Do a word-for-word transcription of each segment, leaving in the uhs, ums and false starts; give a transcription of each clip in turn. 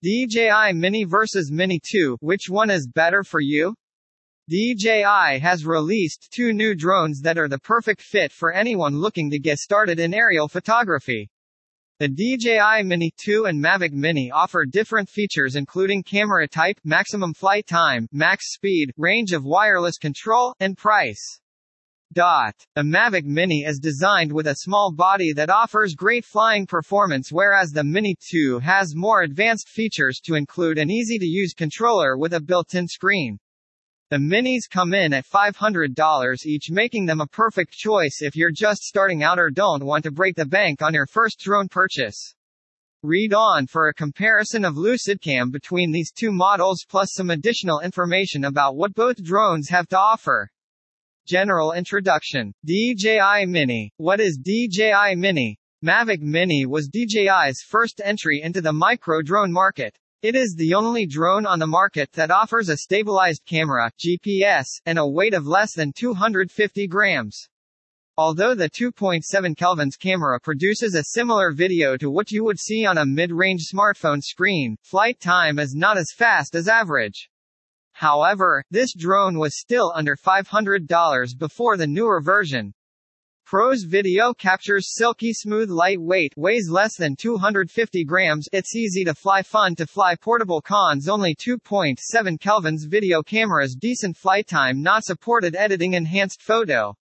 D J I Mini versus Mini two, which one is better for you? D J I has released two new drones that are the perfect fit for anyone looking to get started in aerial photography. The D J I Mini two and Mavic Mini offer different features including camera type, maximum flight time, max speed, range of wireless control, and price. Dot. The Mavic Mini is designed with a small body that offers great flying performance, whereas the Mini two has more advanced features to include an easy-to-use controller with a built-in screen. The Minis come in at five hundred dollars each, making them a perfect choice if you're just starting out or don't want to break the bank on your first drone purchase. Read on for a comparison of LucidCam between these two models plus some additional information about what both drones have to offer. General introduction. D J I Mini. What is D J I Mini? Mavic Mini was D J I's first entry into the micro-drone market. It is the only drone on the market that offers a stabilized camera, G P S, and a weight of less than two hundred fifty grams. Although the two point seven Kelvins camera produces a similar video to what you would see on a mid-range smartphone screen, flight time is not as fast as average. However, this drone was still under five hundred dollars before the newer version. Pros video captures silky smooth, lightweight, weighs less than two hundred fifty grams, it's easy to fly, fun to fly. Portable cons: only two point seven Kelvins video cameras, decent flight time, not supported editing, enhanced photo.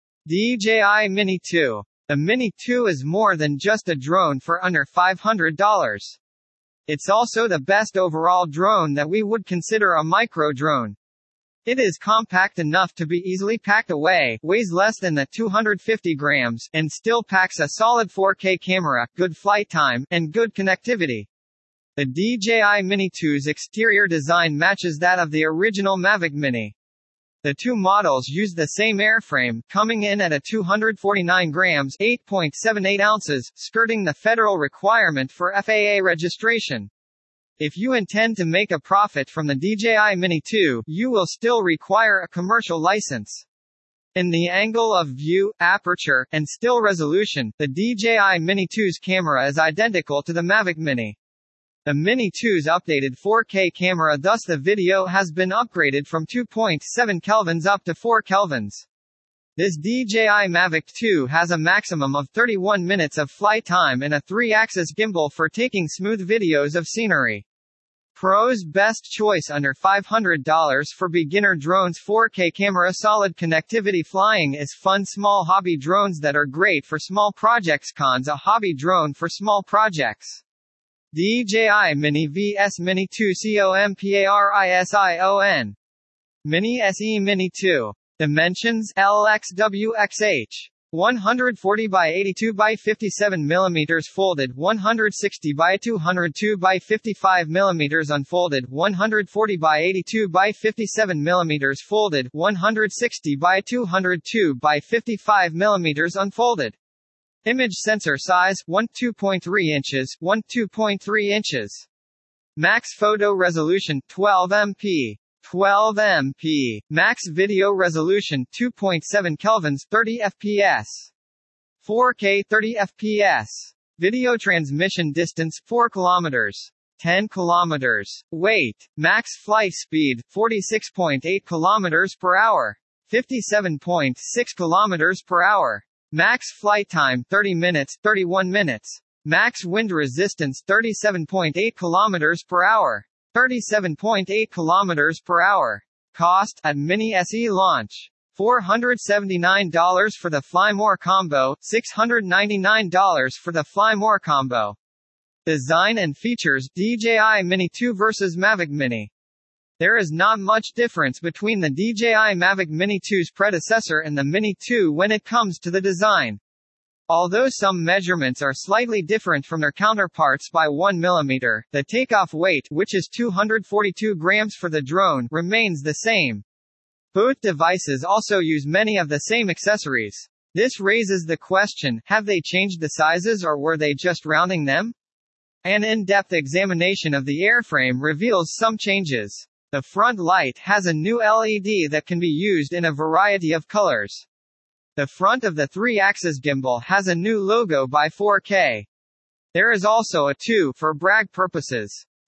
D J I Mini two. The Mini two is more than just a drone for under five hundred dollars. It's also the best overall drone that we would consider a micro-drone. It is compact enough to be easily packed away, weighs less than the two hundred fifty grams, and still packs a solid four K camera, good flight time, and good connectivity. The D J I Mini two's exterior design matches that of the original Mavic Mini. The two models use the same airframe, coming in at a two hundred forty-nine grams, eight point seven eight ounces, skirting the federal requirement for F A A registration. If you intend to make a profit from the D J I Mini two, you will still require a commercial license. In the angle of view, aperture, and still resolution, the D J I Mini two's camera is identical to the Mavic Mini. The Mini two's updated four K camera, thus the video has been upgraded from two point seven Kelvins up to four Kelvins. This D J I Mavic two has a maximum of thirty-one minutes of flight time and a three axis gimbal for taking smooth videos of scenery. Pros: best choice under five hundred dollars for beginner drones. four K camera, solid connectivity, flying is fun. Small hobby drones that are great for small projects. Cons: a hobby drone for small projects. D J I Mini versus Mini two. Comparison. Mini S E Mini two. Dimensions: L X W X H. one hundred forty by eighty-two by fifty-seven millimeters folded, one hundred sixty by two hundred two by fifty-five millimeters unfolded, one hundred forty by eighty-two by fifty-seven millimeters folded, one hundred sixty by two hundred two by fifty-five millimeters unfolded. Image sensor size: one two point three inches, one two point three inches. Max photo resolution: twelve megapixels. twelve megapixels. Max video resolution: two point seven Kelvins, thirty F P S. four K, thirty F P S. Video transmission distance: four kilometers. ten kilometers. Weight: max flight speed: forty-six point eight kilometers per hour. fifty-seven point six kilometers per hour. Max flight time: thirty minutes, thirty-one minutes. Max wind resistance: thirty-seven point eight kilometers per hour. thirty-seven point eight kilometers per hour. Cost at Mini S E launch: four hundred seventy-nine dollars for the Fly More combo, six hundred ninety-nine dollars for the Fly More combo. Design and features: D J I Mini two versus Mavic Mini. There is not much difference between the D J I Mavic Mini two's predecessor and the Mini two when it comes to the design. Although some measurements are slightly different from their counterparts by one millimeter, the takeoff weight, which is two hundred forty-two grams for the drone, remains the same. Both devices also use many of the same accessories. This raises the question, have they changed the sizes or were they just rounding them? An in-depth examination of the airframe reveals some changes. The front light has a new L E D that can be used in a variety of colors. The front of the three axis gimbal has a new logo by four K. There is also a two for brag purposes.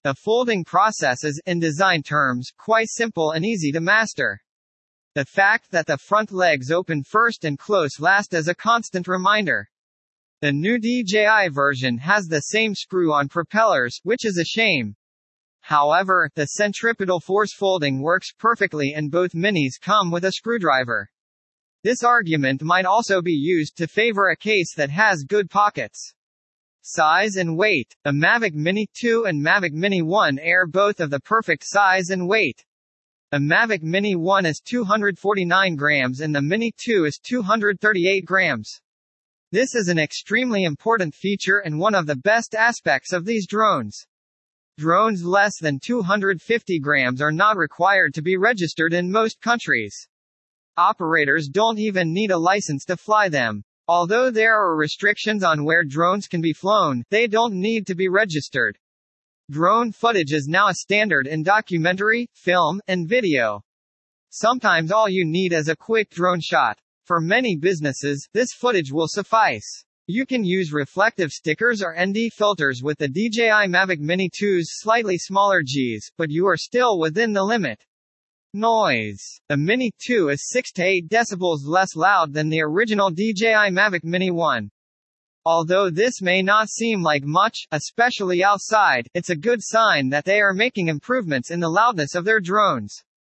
The folding process is, in design terms, quite simple and easy to master. The fact that the front legs open first and close last is a constant reminder. The new D J I version has the same screw-on propellers, which is a shame. However, the centripetal force folding works perfectly and both Minis come with a screwdriver. This argument might also be used to favor a case that has good pockets. Size and weight. The Mavic Mini two and Mavic Mini one are both of the perfect size and weight. The Mavic Mini one is two hundred forty-nine grams and the Mini two is two hundred thirty-eight grams. This is an extremely important feature and one of the best aspects of these drones. Drones less than two hundred fifty grams are not required to be registered in most countries. Operators don't even need a license to fly them. Although there are restrictions on where drones can be flown, they don't need to be registered. Drone footage is now a standard in documentary, film, and video. Sometimes all you need is a quick drone shot. For many businesses, this footage will suffice. You can use reflective stickers or N D filters with the D J I Mavic Mini two's slightly smaller Gs, but you are still within the limit. Noise. The Mini two is six to eight decibels less loud than the original D J I Mavic Mini one. Although this may not seem like much, especially outside, it's a good sign that they are making improvements in the loudness of their drones.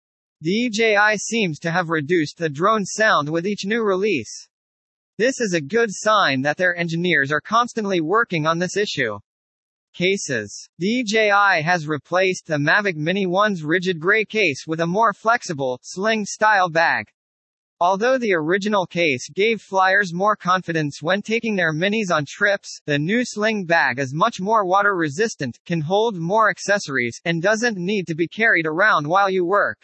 D J I seems to have reduced the drone sound with each new release. This is a good sign that their engineers are constantly working on this issue. Cases. D J I has replaced the Mavic Mini one's rigid gray case with a more flexible, sling-style bag. Although the original case gave flyers more confidence when taking their Minis on trips, the new sling bag is much more water-resistant, can hold more accessories, and doesn't need to be carried around while you work.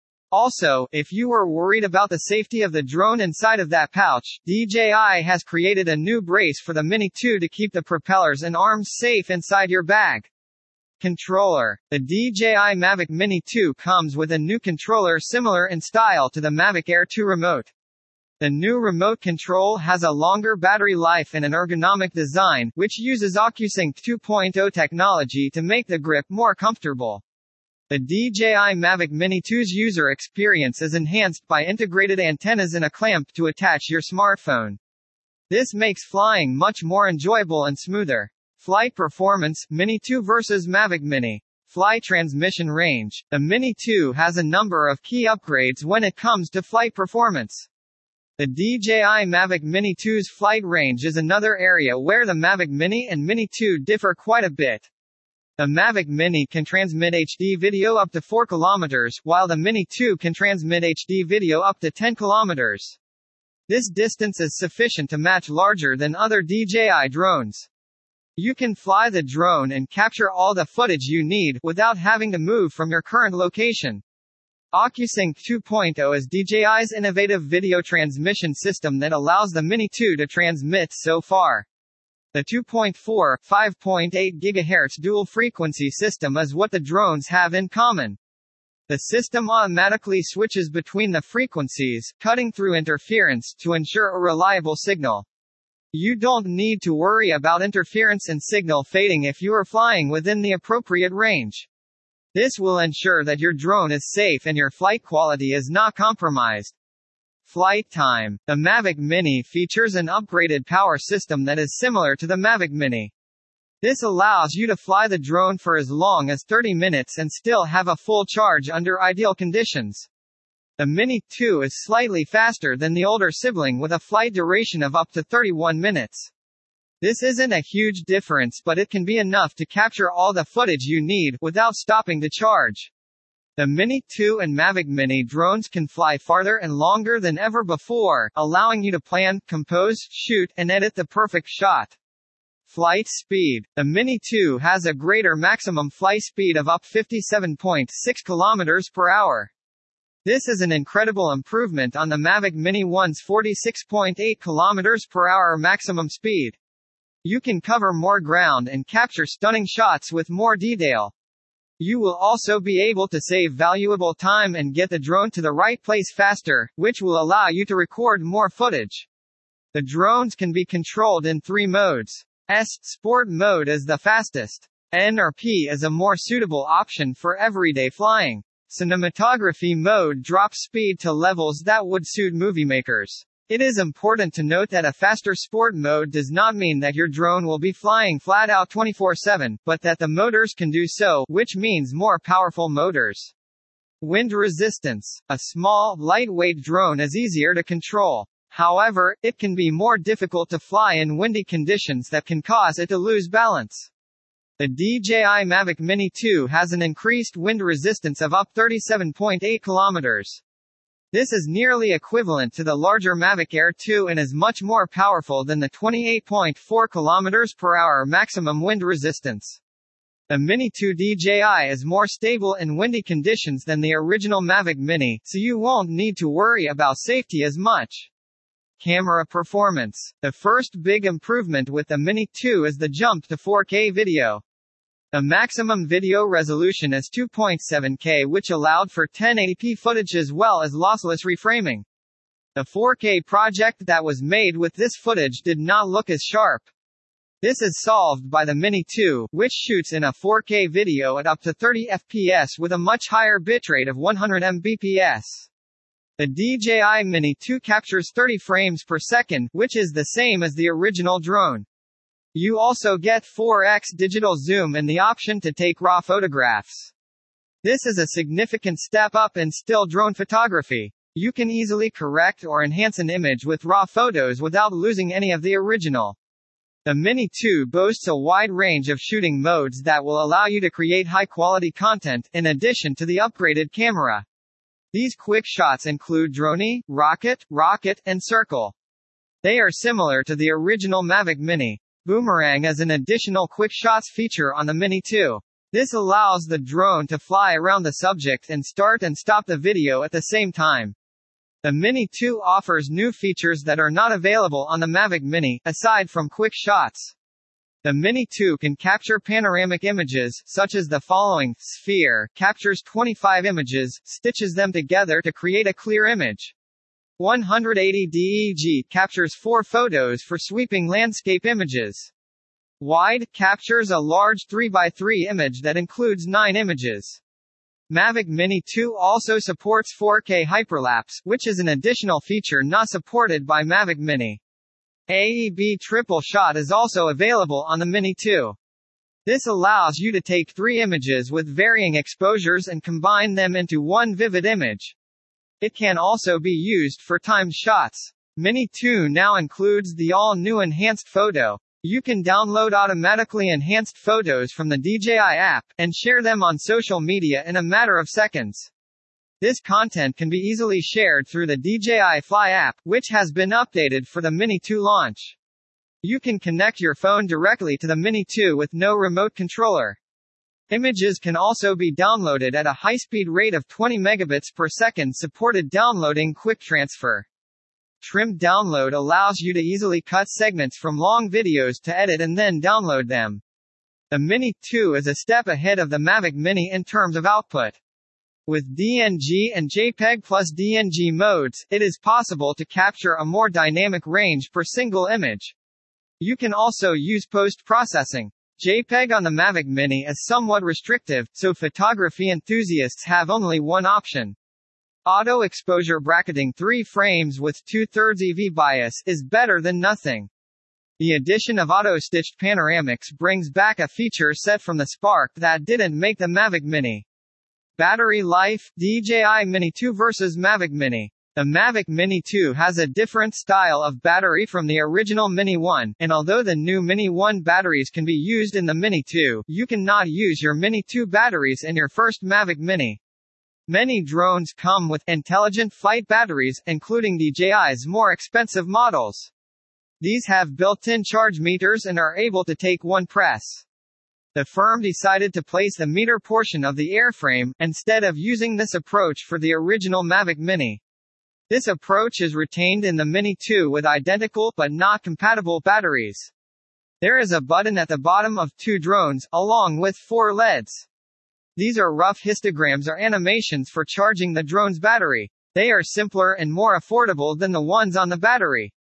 Also, if you were worried about the safety of the drone inside of that pouch, D J I has created a new brace for the Mini two to keep the propellers and arms safe inside your bag. Controller. The D J I Mavic Mini two comes with a new controller similar in style to the Mavic Air two remote. The new remote control has a longer battery life and an ergonomic design, which uses OcuSync two point oh technology to make the grip more comfortable. The D J I Mavic Mini two's user experience is enhanced by integrated antennas and a clamp to attach your smartphone. This makes flying much more enjoyable and smoother. Flight performance, Mini two versus Mavic Mini. Flight transmission range. The Mini two has a number of key upgrades when it comes to flight performance. The D J I Mavic Mini two's flight range is another area where the Mavic Mini and Mini two differ quite a bit. The Mavic Mini can transmit H D video up to four kilometers, while the Mini two can transmit H D video up to ten kilometers. This distance is sufficient to match larger than other D J I drones. You can fly the drone and capture all the footage you need, without having to move from your current location. OcuSync two point oh is D J I's innovative video transmission system that allows the Mini two to transmit so far. The two point four, five point eight gigahertz dual-frequency system is what the drones have in common. The system automatically switches between the frequencies, cutting through interference to ensure a reliable signal. You don't need to worry about interference and signal fading if you are flying within the appropriate range. This will ensure that your drone is safe and your flight quality is not compromised. Flight time. The Mavic Mini features an upgraded power system that is similar to the Mavic Mini. This allows you to fly the drone for as long as thirty minutes and still have a full charge under ideal conditions. The Mini two is slightly faster than the older sibling with a flight duration of up to thirty-one minutes. This isn't a huge difference, but it can be enough to capture all the footage you need, without stopping to charge. The Mini two and Mavic Mini drones can fly farther and longer than ever before, allowing you to plan, compose, shoot, and edit the perfect shot. Flight speed. The Mini two has a greater maximum flight speed of up fifty-seven point six kilometers per hour. This is an incredible improvement on the Mavic Mini one's forty-six point eight kilometers per hour maximum speed. You can cover more ground and capture stunning shots with more detail. You will also be able to save valuable time and get the drone to the right place faster, which will allow you to record more footage. The drones can be controlled in three modes. S Sport mode is the fastest. N or P is a more suitable option for everyday flying. Cinematography mode drops speed to levels that would suit movie makers. It is important to note that a faster sport mode does not mean that your drone will be flying flat out twenty-four seven, but that the motors can do so, which means more powerful motors. Wind resistance. A small, lightweight drone is easier to control. However, it can be more difficult to fly in windy conditions that can cause it to lose balance. The D J I Mavic Mini two has an increased wind resistance of up thirty-seven point eight kilometers. This is nearly equivalent to the larger Mavic Air two and is much more powerful than the twenty-eight point four kilometers per hour maximum wind resistance. The Mini two D J I is more stable in windy conditions than the original Mavic Mini, so you won't need to worry about safety as much. Camera performance. The first big improvement with the Mini two is the jump to four K video. The maximum video resolution is two point seven K, which allowed for ten eighty p footage as well as lossless reframing. The four K project that was made with this footage did not look as sharp. This is solved by the Mini two, which shoots in a four K video at up to thirty F P S with a much higher bitrate of one hundred megabits per second. The D J I Mini two captures thirty frames per second, which is the same as the original drone. You also get four X digital zoom and the option to take raw photographs. This is a significant step up in still drone photography. You can easily correct or enhance an image with raw photos without losing any of the original. The Mini two boasts a wide range of shooting modes that will allow you to create high-quality content, in addition to the upgraded camera. These quick shots include drone, rocket, rocket, and circle. They are similar to the original Mavic Mini. Boomerang is an additional quick shots feature on the Mini two. This allows the drone to fly around the subject and start and stop the video at the same time. The Mini two offers new features that are not available on the Mavic Mini, aside from quick shots. The Mini two can capture panoramic images, such as the following. Sphere captures twenty-five images, stitches them together to create a clear image. one hundred eighty D E G captures four photos for sweeping landscape images. Wide captures a large three by three image that includes nine images. Mavic Mini two also supports four K hyperlapse, which is an additional feature not supported by Mavic Mini. A E B triple shot is also available on the Mini two. This allows you to take three images with varying exposures and combine them into one vivid image. It can also be used for timed shots. Mini two now includes the all-new Enhanced Photo. You can download automatically enhanced photos from the D J I app, and share them on social media in a matter of seconds. This content can be easily shared through the D J I Fly app, which has been updated for the Mini two launch. You can connect your phone directly to the Mini two with no remote controller. Images can also be downloaded at a high-speed rate of twenty megabits per second, supported downloading quick transfer. Trimmed download allows you to easily cut segments from long videos to edit and then download them. The Mini two is a step ahead of the Mavic Mini in terms of output. With D N G and JPEG plus D N G modes, it is possible to capture a more dynamic range per single image. You can also use post-processing. JPEG on the Mavic Mini is somewhat restrictive, so photography enthusiasts have only one option. Auto exposure bracketing three frames with two-thirds E V bias is better than nothing. The addition of auto-stitched panoramics brings back a feature set from the Spark that didn't make the Mavic Mini. Battery life, D J I Mini two versus Mavic Mini. The Mavic Mini two has a different style of battery from the original Mini one, and although the new Mini one batteries can be used in the Mini two, you cannot use your Mini two batteries in your first Mavic Mini. Many drones come with intelligent flight batteries, including D J I's more expensive models. These have built-in charge meters and are able to take one press. The firm decided to place the meter portion of the airframe, instead of using this approach for the original Mavic Mini. This approach is retained in the Mini two with identical but not compatible batteries. There is a button at the bottom of two drones, along with four L E Ds. These are rough histograms or animations for charging the drone's battery. They are simpler and more affordable than the ones on the battery.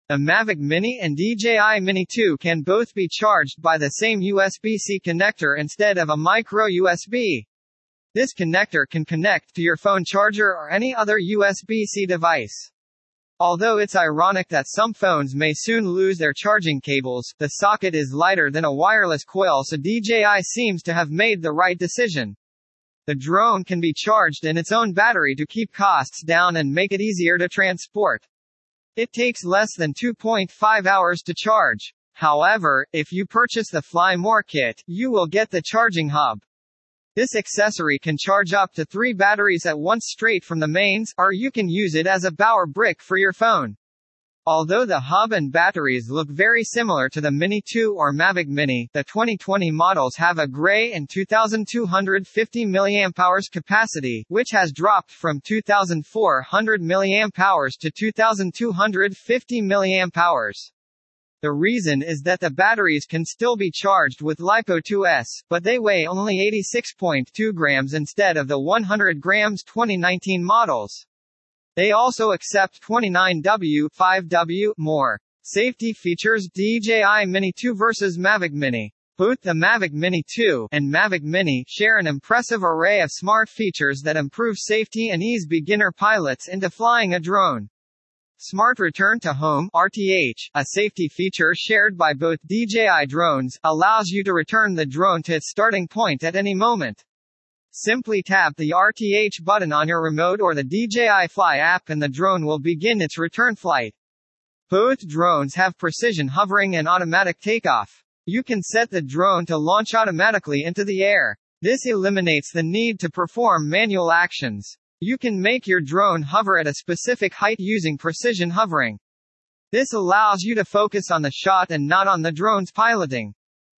The Mavic Mini and D J I Mini two can both be charged by the same U S B C connector instead of a micro U S B. This connector can connect to your phone charger or any other U S B C device. Although it's ironic that some phones may soon lose their charging cables, the socket is lighter than a wireless coil, so D J I seems to have made the right decision. The drone can be charged in its own battery to keep costs down and make it easier to transport. It takes less than two point five hours to charge. However, if you purchase the Fly More kit, you will get the charging hub. This accessory can charge up to three batteries at once straight from the mains, or you can use it as a power brick for your phone. Although the hub and batteries look very similar to the Mini two or Mavic Mini, the twenty twenty models have a gray and two thousand two hundred fifty milliamp hours capacity, which has dropped from two thousand four hundred milliamp hours to two thousand two hundred fifty milliamp hours. The reason is that the batteries can still be charged with LiPo two S, but they weigh only eighty-six point two grams instead of the one hundred grams twenty nineteen models. They also accept twenty-nine watt, five watt more. Safety features. D J I Mini two versus Mavic Mini. Both the Mavic Mini two and Mavic Mini share an impressive array of smart features that improve safety and ease beginner pilots into flying a drone. Smart Return to Home (R T H), a safety feature shared by both D J I drones, allows you to return the drone to its starting point at any moment. Simply tap the R T H button on your remote or the D J I Fly app and the drone will begin its return flight. Both drones have precision hovering and automatic takeoff. You can set the drone to launch automatically into the air. This eliminates the need to perform manual actions. You can make your drone hover at a specific height using precision hovering. This allows you to focus on the shot and not on the drone's piloting.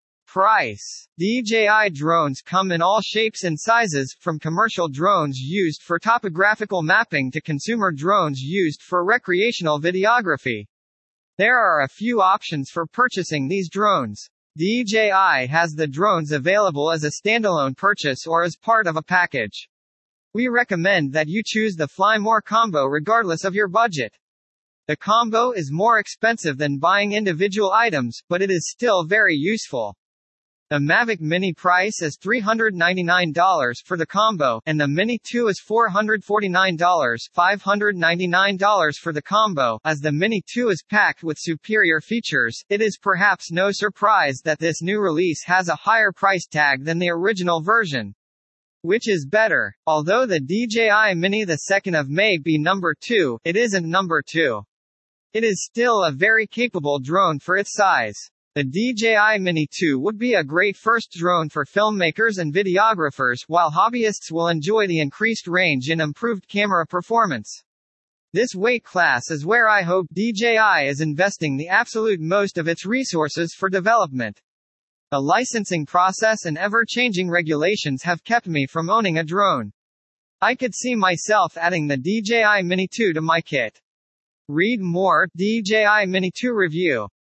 Price. D J I drones come in all shapes and sizes, from commercial drones used for topographical mapping to consumer drones used for recreational videography. There are a few options for purchasing these drones. D J I has the drones available as a standalone purchase or as part of a package. We recommend that you choose the Fly More combo regardless of your budget. The combo is more expensive than buying individual items, but it is still very useful. The Mavic Mini price is three hundred ninety-nine dollars for the combo, and the Mini two is four hundred forty-nine dollars, five hundred ninety-nine dollars for the combo. As the Mini two is packed with superior features, it is perhaps no surprise that this new release has a higher price tag than the original version. Which is better? Although the D J I Mini the second of May be number two, it isn't number two. It is still a very capable drone for its size. The D J I Mini two would be a great first drone for filmmakers and videographers, while hobbyists will enjoy the increased range and improved camera performance. This weight class is where I hope D J I is investing the absolute most of its resources for development. The licensing process and ever-changing regulations have kept me from owning a drone. I could see myself adding the D J I Mini two to my kit. Read more. D J I Mini two review.